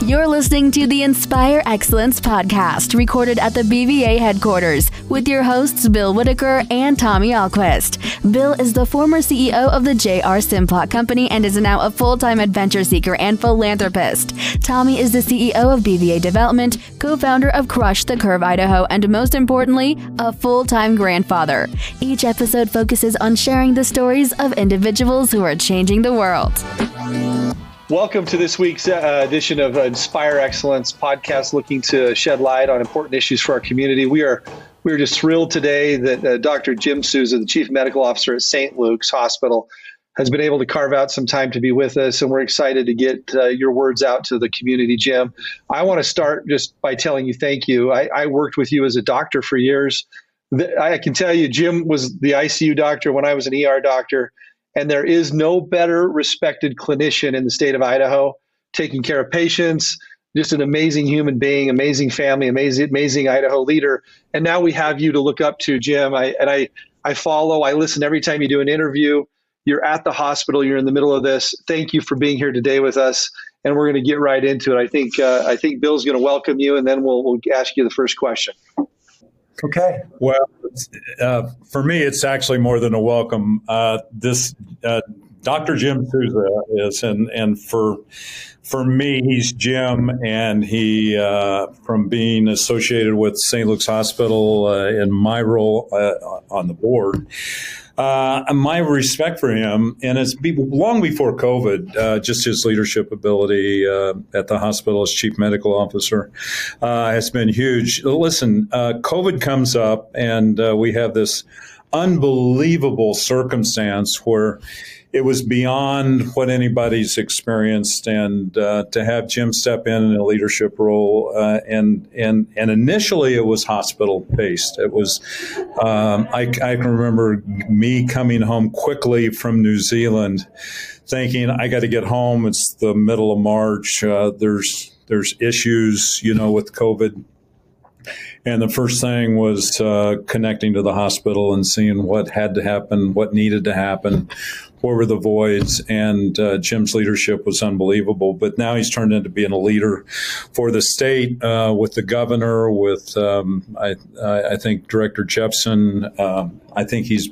You're listening to the Inspire Excellence podcast, recorded at the BVA headquarters, with your hosts Bill Whitaker and Tommy Alquist. Bill is the former CEO of the J.R. Simplot Company and is now a full-time adventure seeker and philanthropist. Tommy is the CEO of BVA Development, co-founder of Crush the Curve Idaho, and most importantly, a full-time grandfather. Each episode focuses on sharing the stories of individuals who are changing the world. Welcome to this week's edition of Inspire Excellence podcast, looking to shed light on important issues for our community. We're just thrilled today that Dr. Jim Souza, the Chief Medical Officer at St. Luke's Hospital, has been able to carve out some time to be with us, and we're excited to get your words out to the community, Jim. I want to start just by telling you thank you. I worked with you as a doctor for years. I can tell you, Jim was the ICU doctor when I was an ER doctor. And there is no better respected clinician in the state of Idaho, taking care of patients, just an amazing human being, amazing family, amazing Idaho leader. And now we have you to look up to, Jim. I follow, I listen every time you do an interview. You're at the hospital, you're in the middle of this. Thank you for being here today with us. And we're going to get right into it. I think Bill's going to welcome you, and then we'll ask you the first question. Okay. Well, for me, it's actually more than a welcome. This Dr. Jim Souza is, and for me, he's Jim, and he, from being associated with St. Luke's Hospital in my role on the board, my respect for him, and it's long before COVID, just his leadership ability at the hospital as chief medical officer has been huge. Listen, COVID comes up, and we have this unbelievable circumstance where it was beyond what anybody's experienced, and to have Jim step in a leadership role, and initially it was hospital based. It was I can remember me coming home quickly from New Zealand, thinking I got to get home. It's the middle of March. There's issues, with COVID. And the first thing was connecting to the hospital and seeing what had to happen, what needed to happen, what were the voids. And Jim's leadership was unbelievable. But now he's turned into being a leader for the state with the governor, with I think Director Jepson. I think he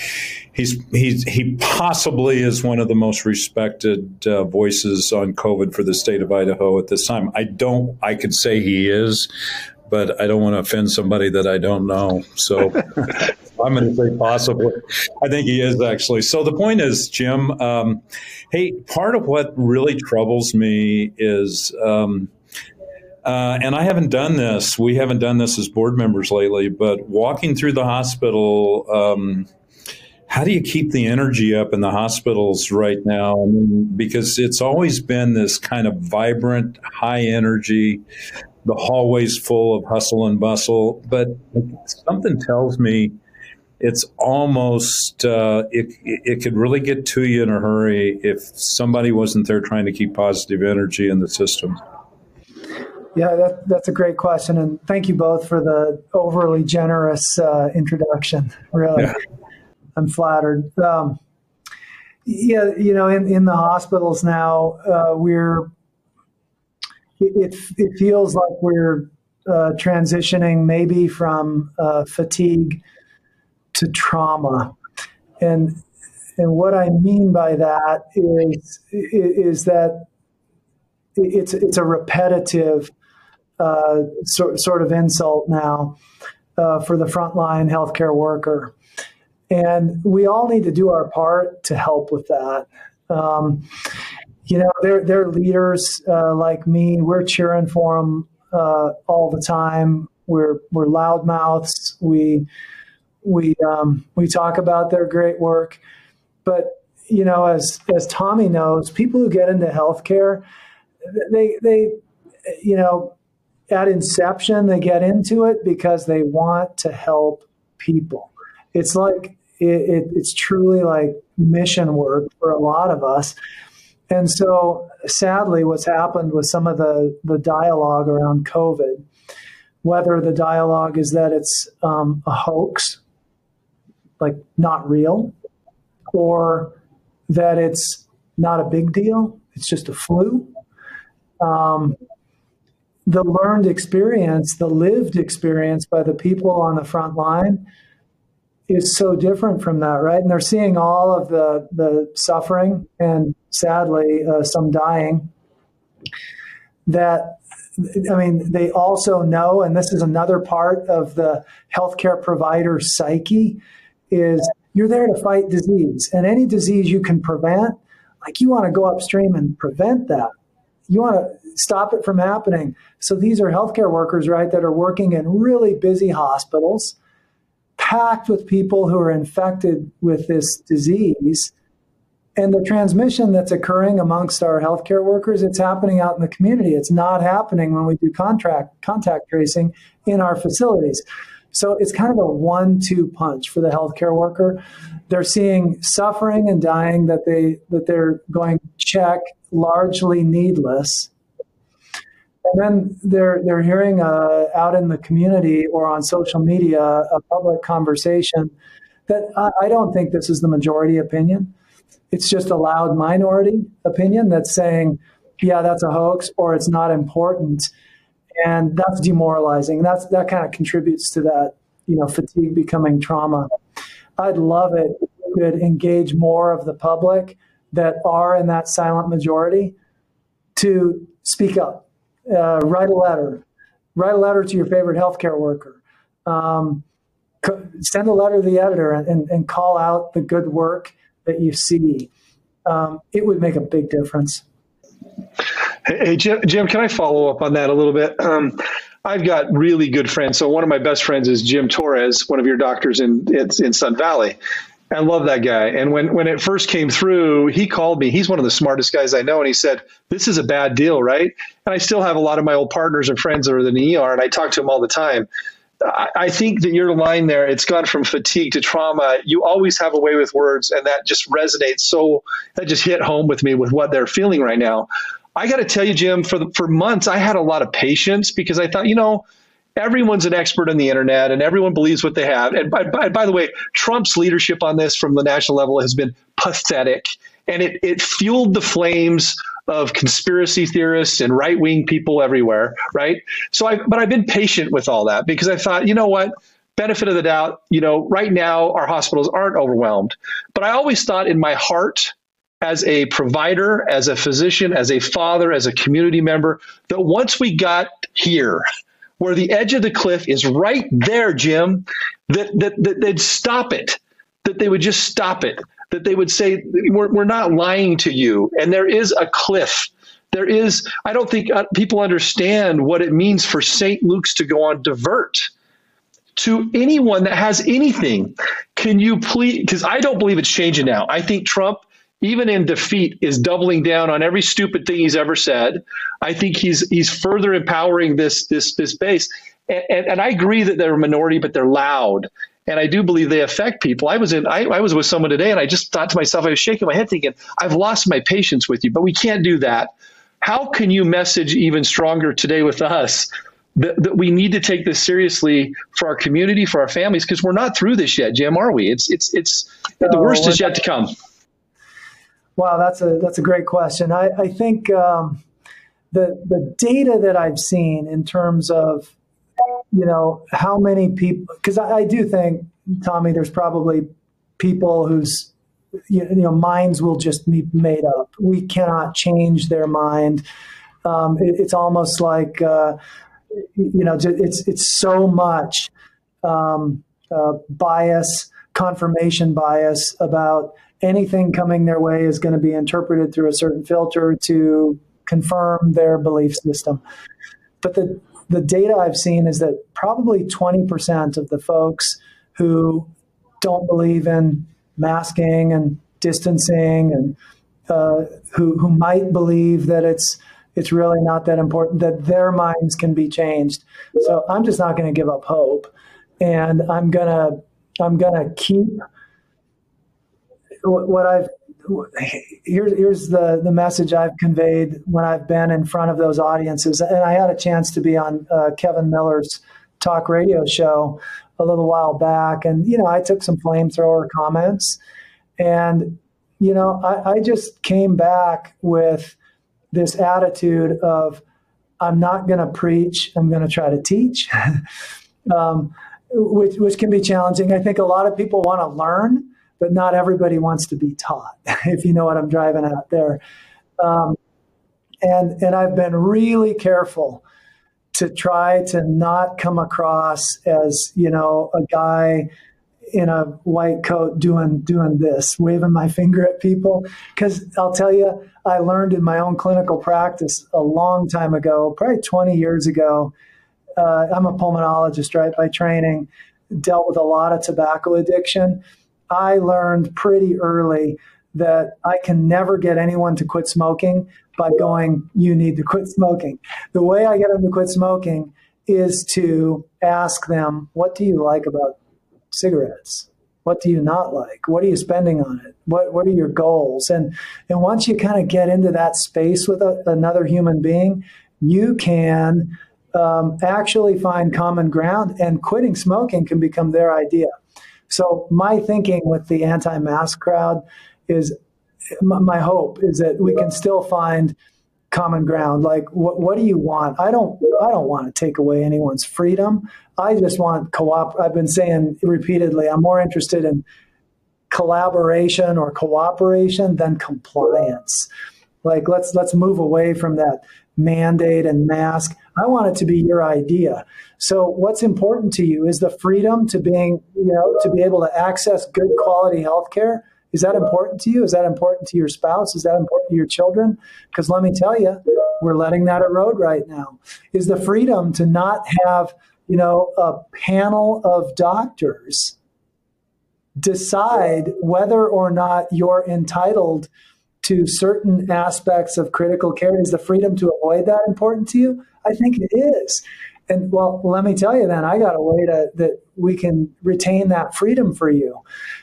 possibly is one of the most respected voices on COVID for the state of Idaho at this time. I could say he is, but I don't want to offend somebody that I don't know. So I'm going to say possibly. I think he is, actually. So the point is, Jim, hey, part of what really troubles me is, and I haven't done this, we haven't done this as board members lately, but walking through the hospital, how do you keep the energy up in the hospitals right now? I mean, because it's always been this kind of vibrant, high energy, the hallways full of hustle and bustle, but something tells me it's almost, it could really get to you in a hurry if somebody wasn't there trying to keep positive energy in the system. Yeah, that's a great question. And thank you both for the overly generous introduction. Really, yeah. I'm flattered. In the hospitals now, it feels like we're transitioning maybe from fatigue to trauma, and what I mean by that is that it's a repetitive sort of insult now for the frontline healthcare worker, and we all need to do our part to help with that. They're leaders like me. We're cheering for them all the time. We're loudmouths. We talk about their great work. But as Tommy knows, people who get into healthcare, they at inception they get into it because they want to help people. It's like it's truly like mission work for a lot of us. And so, sadly, what's happened with some of the dialogue around COVID, whether the dialogue is that it's a hoax, like not real, or that it's not a big deal, it's just a flu, the learned experience, the lived experience by the people on the front line is so different from that, right? And they're seeing all of the suffering and sadly some dying. That, I mean, they also know, and this is another part of the healthcare provider psyche, is you're there to fight disease, and any disease you can prevent, like you want to go upstream and prevent that. You want to stop it from happening. So these are healthcare workers, right, that are working in really busy hospitals, packed with people who are infected with this disease. And the transmission that's occurring amongst our healthcare workers, it's happening out in the community. It's not happening when we do contact tracing in our facilities. So it's kind of a 1-2 punch for the healthcare worker. They're seeing suffering and dying that they're going to check, largely needless. And then they're hearing out in the community or on social media a public conversation that I don't think this is the majority opinion. It's just a loud minority opinion that's saying, yeah, that's a hoax or it's not important. And that's demoralizing. That kind of contributes to that, fatigue becoming trauma. I'd love it if we could engage more of the public that are in that silent majority to speak up, write a letter to your favorite healthcare worker, send a letter to the editor and call out the good work that you see. It would make a big difference. Hey, Jim, can I follow up on that a little bit? I've got really good friends. So one of my best friends is Jim Torres, one of your doctors in Sun Valley. I love that guy. And when it first came through, he called me. He's one of the smartest guys I know. And he said, this is a bad deal, right? And I still have a lot of my old partners and friends that are in the ER, and I talk to them all the time. I think that your line there, it's gone from fatigue to trauma. You always have a way with words, and that just resonates. So that just hit home with me with what they're feeling right now. I got to tell you, Jim, for months, I had a lot of patience because I thought, everyone's an expert on the internet and everyone believes what they have. And by the way, Trump's leadership on this from the national level has been pathetic. And it fueled the flames of conspiracy theorists and right-wing people everywhere, right? But I've been patient with all that because I thought, you know what? Benefit of the doubt, right now our hospitals aren't overwhelmed. But I always thought in my heart, as a provider, as a physician, as a father, as a community member, that once we got here, where the edge of the cliff is right there, Jim, that they'd stop it, that they would just stop it, that they would say, we're not lying to you. And there is a cliff. I don't think people understand what it means for St. Luke's to go on divert. To anyone that has anything, can you please, because I don't believe it's changing now. I think Trump, even in defeat, is doubling down on every stupid thing he's ever said. I think he's further empowering this base. And I agree that they're a minority, but they're loud. And I do believe they affect people. I was with someone today, and I just thought to myself, I was shaking my head thinking, I've lost my patience with you, but we can't do that. How can you message even stronger today with us that we need to take this seriously for our community, for our families? Because we're not through this yet, Jim, are we? The worst is yet to come. Wow, that's a great question. I think the data that I've seen in terms of, how many people, because I do think, Tommy, there's probably people whose, minds will just be made up. We cannot change their mind. It's almost like, it's so much bias, confirmation bias about anything coming their way is going to be interpreted through a certain filter to confirm their belief system. But the data I've seen is that probably 20% of the folks who don't believe in masking and distancing and who might believe that it's really not that important, that their minds can be changed. So I'm just not going to give up hope. And I'm going to keep here's the message I've conveyed when I've been in front of those audiences. And I had a chance to be on Kevin Miller's talk radio show a little while back. And, I took some flamethrower comments and, I just came back with this attitude of I'm not going to preach. I'm going to try to teach, which can be challenging. I think a lot of people want to learn, but not everybody wants to be taught, if you know what I'm driving at there. And I've been really careful to try to not come across as, a guy in a white coat doing this, waving my finger at people. Because I'll tell you, I learned in my own clinical practice a long time ago, probably 20 years ago. I'm a pulmonologist, right, by training, dealt with a lot of tobacco addiction. I learned pretty early that I can never get anyone to quit smoking by going, you need to quit smoking. The way I get them to quit smoking is to ask them, what do you like about cigarettes? What do you not like? What are you spending on it? What are your goals? And once you kind of get into that space with another human being, you can actually find common ground, and quitting smoking can become their idea. So my thinking with the anti-mask crowd is, my hope is that we can still find common ground. Like, what do you want? I don't want to take away anyone's freedom. I just want I've been saying repeatedly, I'm more interested in collaboration or cooperation than compliance. Like, let's move away from that mandate and mask. I want it to be your idea. So what's important to you is the freedom to being, to be able to access good quality healthcare. Is that important to you? Is that important to your spouse? Is that important to your children? Because let me tell you, we're letting that erode right now. Is the freedom to not have, a panel of doctors decide whether or not you're entitled to certain aspects of critical care? Is the freedom to avoid that important to you? I think it is. And well, let me tell you then, I got a way that we can retain that freedom for you.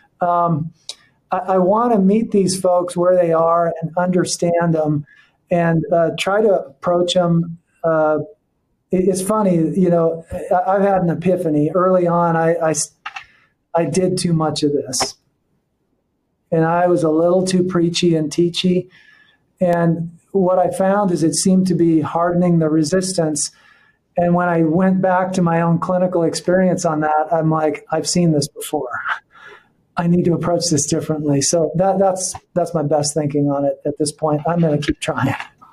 I want to meet these folks where they are and understand them and try to approach them. It's funny, I've had an epiphany. Early on, I did too much of this. And I was a little too preachy and teachy. And what I found is it seemed to be hardening the resistance. And when I went back to my own clinical experience on that, I'm like, I've seen this before. I need to approach this differently. So that's my best thinking on it at this point. I'm going to keep trying.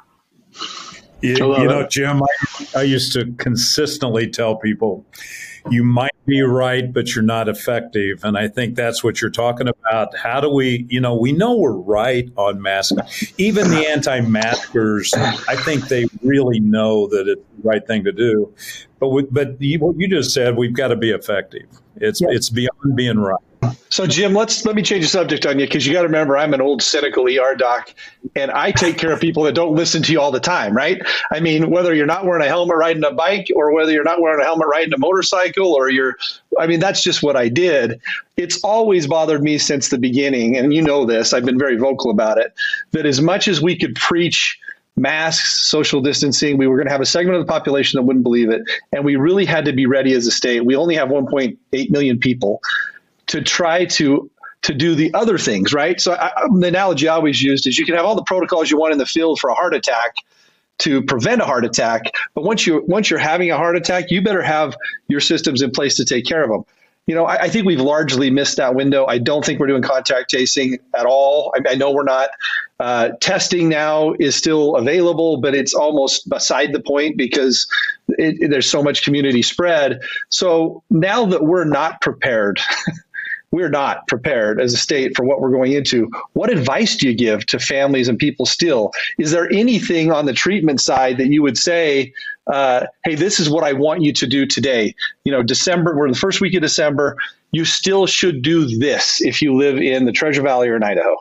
Jim, I used to consistently tell people, you might be right, but you're not effective. And I think that's what you're talking about. How do we know we're right on masking. Even the anti-maskers, I think they really know that it's the right thing to do. But what you just said, we've got to be effective. It's beyond being right. So, Jim, let me change the subject on you, because you got to remember, I'm an old cynical ER doc, and I take care of people that don't listen to you all the time, right? I mean, whether you're not wearing a helmet riding a bike, or whether you're not wearing a helmet riding a motorcycle, that's just what I did. It's always bothered me since the beginning, and you know this, I've been very vocal about it, that as much as we could preach masks, social distancing, we were going to have a segment of the population that wouldn't believe it, and we really had to be ready as a state. We only have 1.8 million people to try to do the other things, right? So the analogy I always used is you can have all the protocols you want in the field for a heart attack to prevent a heart attack, but once you're having a heart attack, you better have your systems in place to take care of them. I think we've largely missed that window. I don't think we're doing contact tracing at all. I know we're not. Testing now is still available, but it's almost beside the point because there's so much community spread. So now that we're not prepared, we're not prepared as a state for what we're going into. What advice do you give to families and people still? Is there anything on the treatment side that you would say, hey, this is what I want you to do today? December, we're in the first week of December. You still should do this if you live in the Treasure Valley or in Idaho.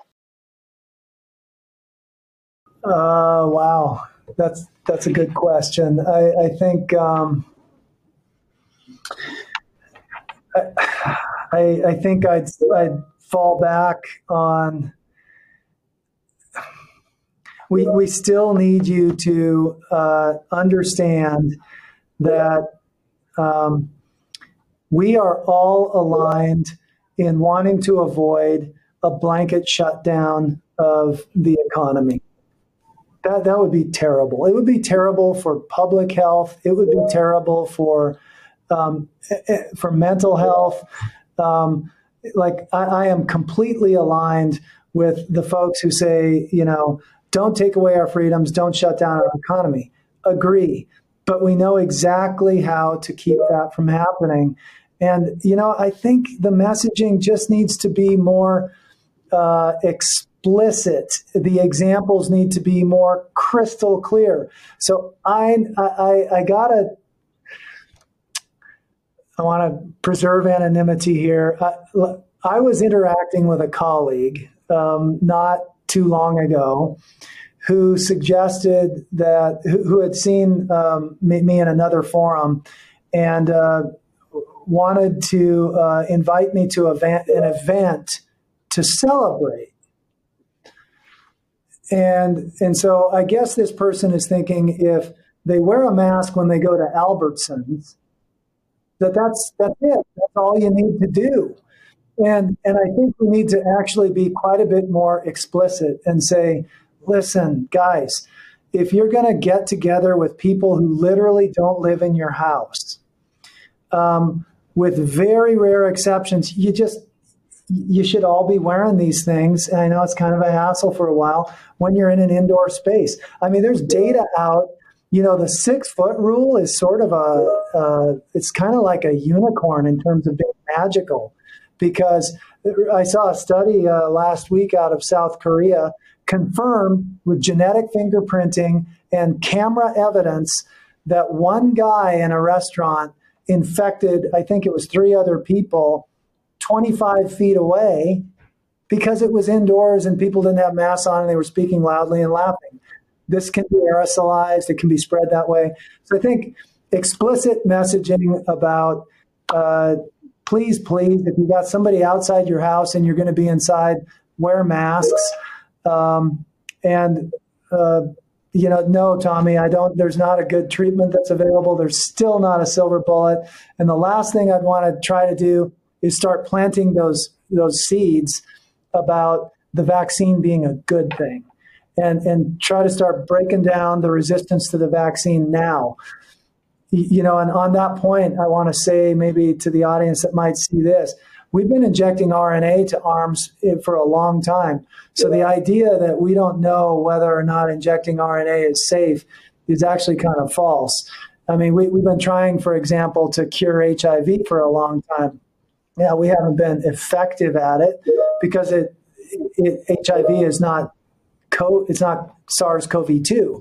Wow. That's a good question. I think, I think I'd fall back on, we still need you to understand that we are all aligned in wanting to avoid a blanket shutdown of the economy. That would be terrible. It would be terrible for public health. It would be terrible for mental health. I am completely aligned with the folks who say, don't take away our freedoms, don't shut down our economy. Agree. But we know exactly how to keep that from happening. And, I think the messaging just needs to be more explicit. The examples need to be more crystal clear. So I want to preserve anonymity here. I was interacting with a colleague not too long ago who suggested who had seen me in another forum and wanted to invite me to an event to celebrate. And so I guess this person is thinking if they wear a mask when they go to Albertsons, that's it. That's all you need to do. And I think we need to actually be quite a bit more explicit and say, listen, guys, if you're going to get together with people who literally don't live in your house, with very rare exceptions, you should all be wearing these things. And I know it's kind of a hassle for a while when you're in an indoor space. I mean, there's data out. The 6 foot rule is sort of it's kind of like a unicorn in terms of being magical, because I saw a study last week out of South Korea confirmed with genetic fingerprinting and camera evidence that one guy in a restaurant infected, I think it was 3 other people 25 feet away because it was indoors and people didn't have masks on and they were speaking loudly and laughing. This can be aerosolized. It can be spread that way. So I think explicit messaging about please, if you've got somebody outside your house and you're going to be inside, wear masks. No, Tommy, there's not a good treatment that's available. There's still not a silver bullet. And the last thing I'd want to try to do is start planting those seeds about the vaccine being a good thing and try to start breaking down the resistance to the vaccine now. And on that point, I want to say maybe to the audience that might see this, we've been injecting RNA to arms for a long time. So the idea that we don't know whether or not injecting RNA is safe is actually kind of false. I mean, we've been trying, for example, to cure HIV for a long time. Yeah, we haven't been effective at it because HIV is not SARS-CoV-2.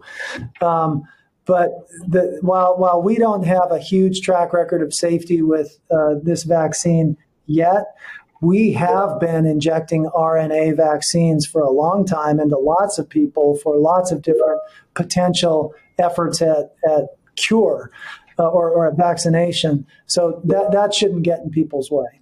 But while we don't have a huge track record of safety with this vaccine yet, we have been injecting RNA vaccines for a long time into lots of people for lots of different potential efforts at cure or at vaccination. So that shouldn't get in people's way.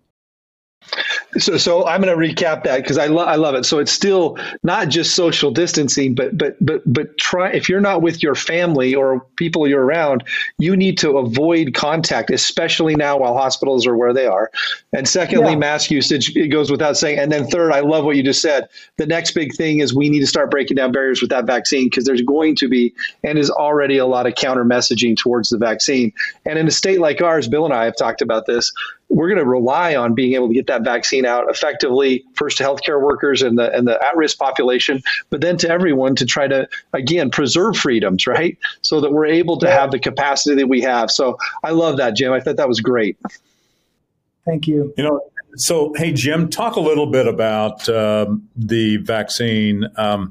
So I'm going to recap that because I love it. So it's still not just social distancing, but try, if you're not with your family or people you're around, you need to avoid contact, especially now while hospitals are where they are. And secondly, mask usage, it goes without saying. And then third, I love what you just said. The next big thing is we need to start breaking down barriers with that vaccine because there's going to be and is already a lot of counter messaging towards the vaccine. And in a state like ours, Bill and I have talked about this, we're going to rely on being able to get that vaccine out effectively, first to healthcare workers and the at-risk population, but then to everyone to try to, again, preserve freedoms, right? So that we're able to have the capacity that we have. So I love that, Jim. I thought that was great. Thank you. So, hey, Jim, talk a little bit about the vaccine.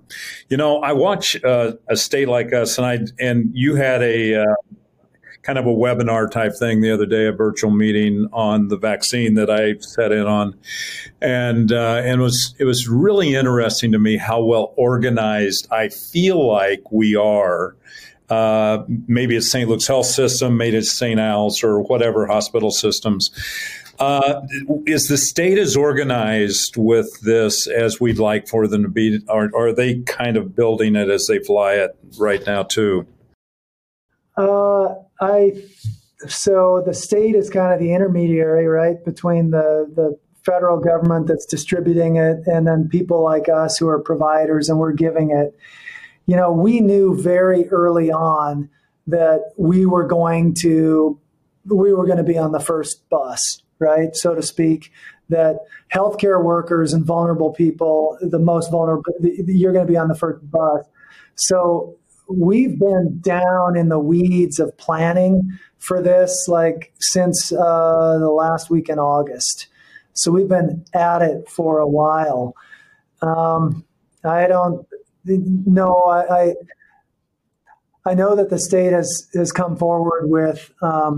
I watch a state like us, and you had a kind of a webinar type thing the other day, a virtual meeting on the vaccine that I sat in on, and it was really interesting to me how well organized I feel like we are. Maybe it's St. Luke's Health System, maybe it's St. Al's or whatever hospital systems. Is the state as organized with this as we'd like for them to be? Or are they kind of building it as they fly it right now too? So the state is kind of the intermediary, right, between the federal government that's distributing it and then people like us who are providers and we're giving it. we knew very early on that we were going to be on the first bus, right, so to speak, that healthcare workers and vulnerable people, the most vulnerable, you're going to be on the first bus. So we've been down in the weeds of planning for this since the last week in August. So we've been at it for a while. I know that the state has come forward with,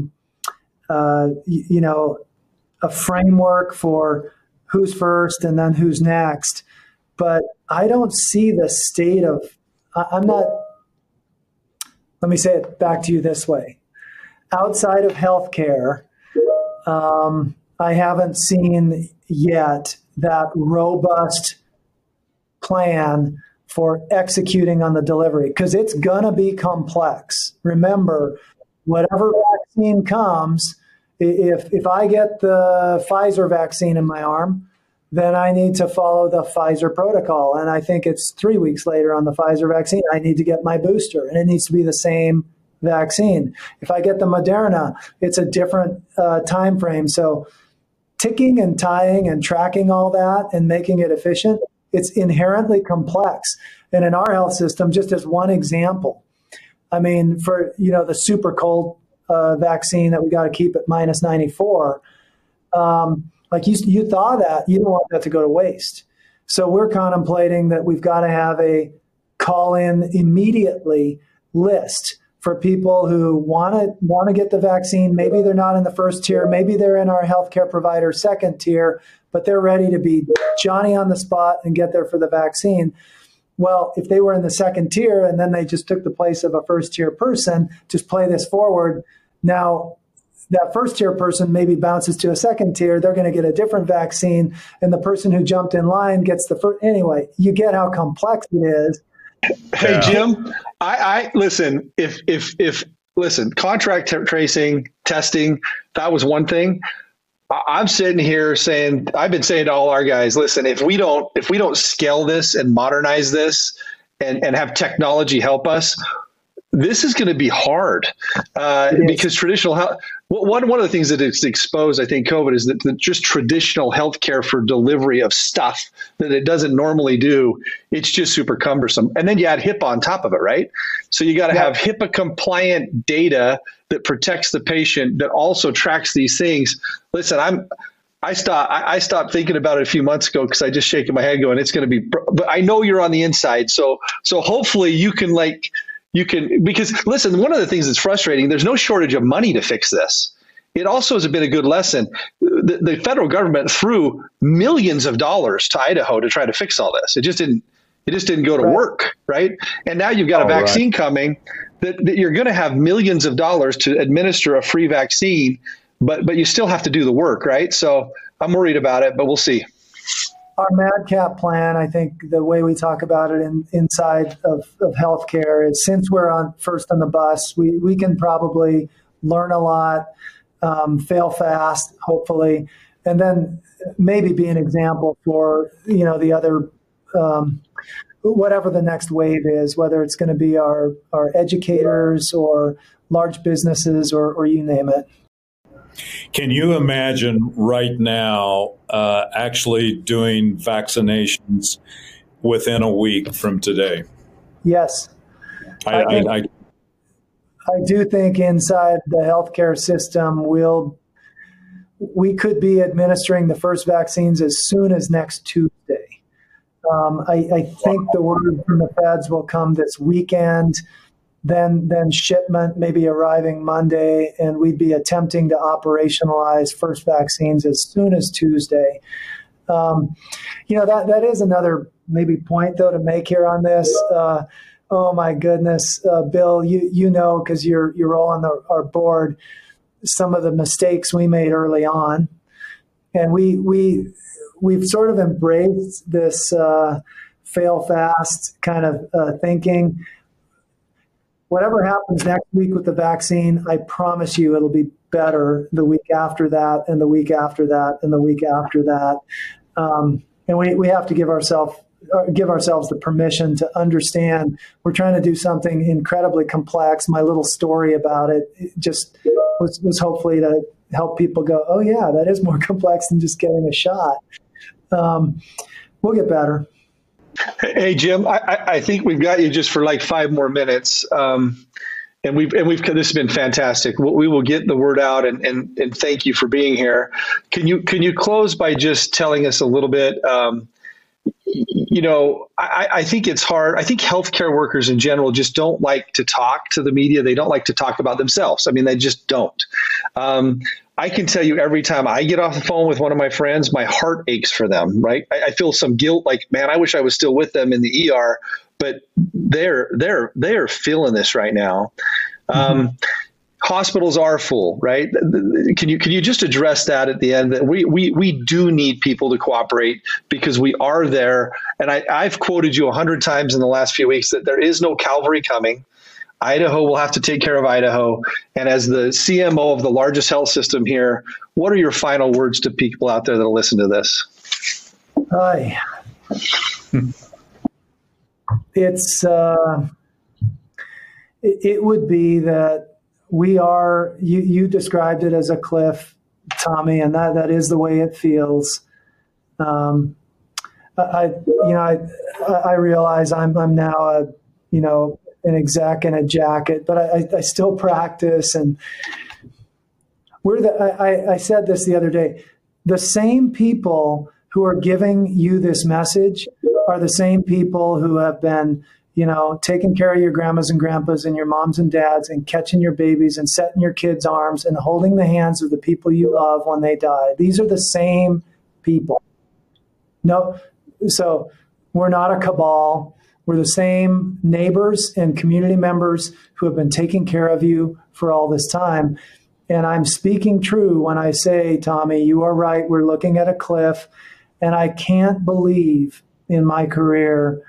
a framework for who's first and then who's next. But I don't see the state of, let me say it back to you this way. Outside of healthcare, I haven't seen yet that robust plan for executing on the delivery, because it's going to be complex. Remember, whatever vaccine comes, if I get the Pfizer vaccine in my arm, then I need to follow the Pfizer protocol. And I think it's 3 weeks later on the Pfizer vaccine, I need to get my booster, and it needs to be the same vaccine. If I get the Moderna, it's a different time frame. So ticking and tying and tracking all that and making it efficient, it's inherently complex. And in our health system, just as one example, I mean, for the super cold vaccine that we got to keep at minus 94, you thaw that, you don't want that to go to waste. So we're contemplating that we've got to have a call in immediately list for people who want to get the vaccine. Maybe they're not in the first tier, maybe they're in our healthcare provider second tier, but they're ready to be Johnny on the spot and get there for the vaccine. Well, if they were in the second tier and then they just took the place of a first tier person, just play this forward. Now, that first tier person maybe bounces to a second tier. They're going to get a different vaccine, and the person who jumped in line gets the first. Anyway, you get how complex it is. Hey, Jim, I listen. If contract tracing, testing, that was one thing. I'm sitting here saying, I've been saying to all our guys, listen, if we don't scale this and modernize this and have technology help us, this is going to be hard because traditional health. One of the things that it's exposed, I think, COVID is that just traditional healthcare for delivery of stuff that it doesn't normally do, it's just super cumbersome. And then you add HIPAA on top of it, right? So you got to have HIPAA compliant data that protects the patient, that also tracks these things. Listen, I stopped thinking about it a few months ago because I just shaking my head going, it's going to be. But I know you're on the inside, so hopefully you can because listen, one of the things that's frustrating, there's no shortage of money to fix this. It also has been a good lesson. The federal government threw millions of dollars to Idaho to try to fix all this. It just didn't go to work, right? And now you've got a vaccine coming that you're going to have millions of dollars to administer a free vaccine, but you still have to do the work, right? So I'm worried about it, but we'll see. Our MADCAP plan, I think the way we talk about it inside of healthcare is, since we're first on the bus, we can probably learn a lot, fail fast, hopefully, and then maybe be an example for, the other, whatever the next wave is, whether it's going to be our educators or large businesses or you name it. Can you imagine right now actually doing vaccinations within a week from today? Yes. I do think inside the healthcare system, we could be administering the first vaccines as soon as next Tuesday. I think the word from the feds will come this weekend. Then shipment maybe arriving Monday, and we'd be attempting to operationalize first vaccines as soon as Tuesday. That is another maybe point though to make here on this. Oh my goodness, Bill, because you're all on our board, some of the mistakes we made early on, and we've sort of embraced this fail fast kind of thinking. Whatever happens next week with the vaccine, I promise you it'll be better the week after that, and the week after that, and the week after that. And we have to give ourselves give ourselves the permission to understand we're trying to do something incredibly complex. My little story about it just was hopefully to help people go, oh yeah, that is more complex than just getting a shot. We'll get better. Hey, Jim, I think we've got you just for like 5 more minutes. And we've this has been fantastic. We will get the word out and thank you for being here. Can you close by just telling us a little bit? I think it's hard. I think healthcare workers in general just don't like to talk to the media. They don't like to talk about themselves. I mean, they just don't. I can tell you every time I get off the phone with one of my friends, my heart aches for them, right? I feel some guilt, like, man, I wish I was still with them in the ER, but they're feeling this right now. Hospitals are full, right? Can you just address that at the end, that we do need people to cooperate because we are there. And I've quoted you 100 times in the last few weeks that there is no Calvary coming. Idaho will have to take care of Idaho. And as the CMO of the largest health system here, what are your final words to people out there that'll listen to this? Hi. It would be that we are, you described it as a cliff, Tommy, and that is the way it feels. I realize I'm now an exec in a jacket, but I still practice. And I said this the other day, the same people who are giving you this message are the same people who have been, taking care of your grandmas and grandpas and your moms and dads and catching your babies and setting your kids' arms and holding the hands of the people you love when they die. These are the same people. No, so we're not a cabal. We're the same neighbors and community members who have been taking care of you for all this time. And I'm speaking true when I say, Tommy, you are right. We're looking at a cliff. And I can't believe in my career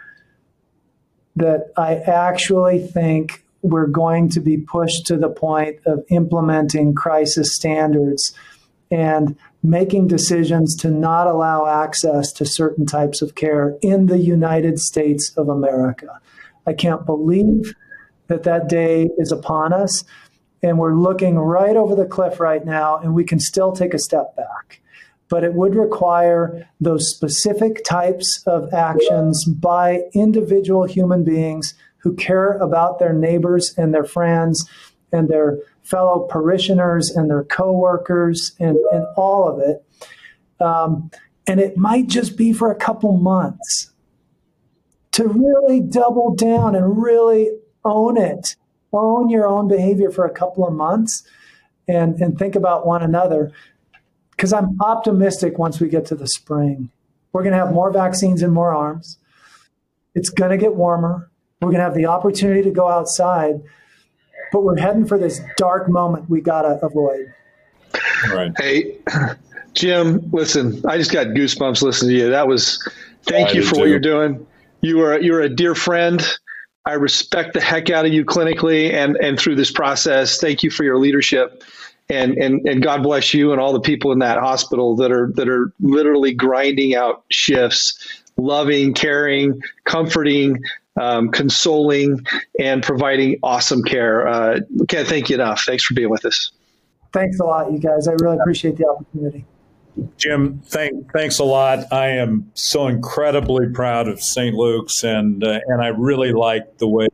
that I actually think we're going to be pushed to the point of implementing crisis standards and making decisions to not allow access to certain types of care in the United States of America. I can't believe that day is upon us, and we're looking right over the cliff right now, and we can still take a step back. But it would require those specific types of actions by individual human beings who care about their neighbors and their friends and their fellow parishioners and their coworkers and all of it. And it might just be for a couple months to really double down and really own it. Own your own behavior for a couple of months and think about one another. Because I'm optimistic once we get to the spring. We're going to have more vaccines and more arms. It's going to get warmer. We're going to have the opportunity to go outside. But we're heading for this dark moment we got to avoid. Right. Hey, Jim, listen, I just got goosebumps listening to you. Thank you for what you're doing. You're a dear friend. I respect the heck out of you clinically and through this process. Thank you for your leadership. And God bless you and all the people in that hospital that are literally grinding out shifts, loving, caring, comforting, consoling, and providing awesome care. Can't thank you enough. Thanks for being with us. Thanks a lot, you guys. I really appreciate the opportunity. Jim, thanks a lot. I am so incredibly proud of St. Luke's, and I really like the way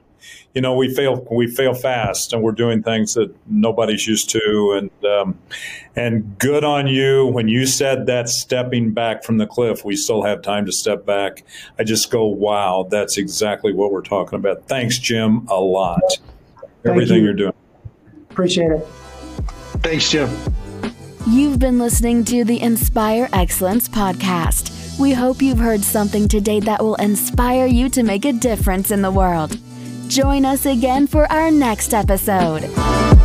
we fail fast, and we're doing things that nobody's used to. And good on you. When you said that stepping back from the cliff, we still have time to step back. I just go, wow, that's exactly what we're talking about. Thanks, Jim, a lot. Everything you're doing. Appreciate it. Thanks, Jim. You've been listening to the Inspire Excellence podcast. We hope you've heard something today that will inspire you to make a difference in the world. Join us again for our next episode.